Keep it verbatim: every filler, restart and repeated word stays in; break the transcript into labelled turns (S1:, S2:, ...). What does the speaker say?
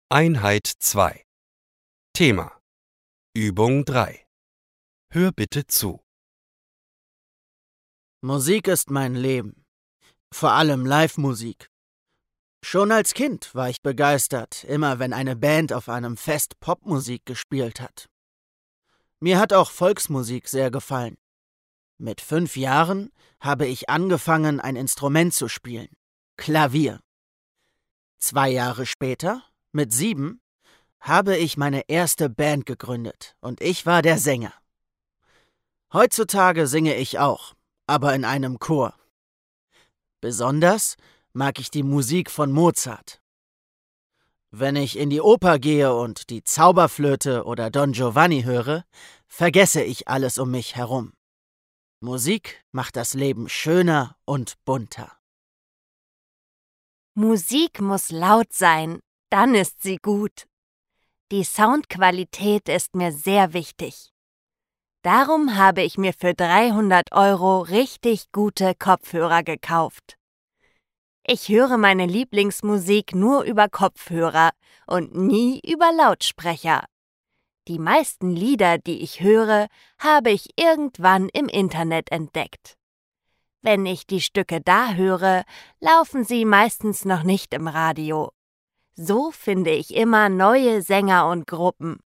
S1: Einheit zwei. Thema: Übung drei. Hör bitte zu.
S2: Musik ist mein Leben. Vor allem Live-Musik. Schon als Kind war ich begeistert, immer wenn eine Band auf einem Fest Popmusik gespielt hat. Mir hat auch Volksmusik sehr gefallen. Mit fünf Jahren habe ich angefangen, ein Instrument zu spielen: Klavier. Zwei Jahre später, mit sieben, habe ich meine erste Band gegründet und ich war der Sänger. Heutzutage singe ich auch, aber in einem Chor. Besonders mag ich die Musik von Mozart. Wenn ich in die Oper gehe und die Zauberflöte oder Don Giovanni höre, vergesse ich alles um mich herum. Musik macht das Leben schöner und bunter.
S3: Musik muss laut sein, dann ist sie gut. Die Soundqualität ist mir sehr wichtig. Darum habe ich mir für dreihundert Euro richtig gute Kopfhörer gekauft. Ich höre meine Lieblingsmusik nur über Kopfhörer und nie über Lautsprecher. Die meisten Lieder, die ich höre, habe ich irgendwann im Internet entdeckt. Wenn ich die Stücke da höre, laufen sie meistens noch nicht im Radio. So finde ich immer neue Sänger und Gruppen.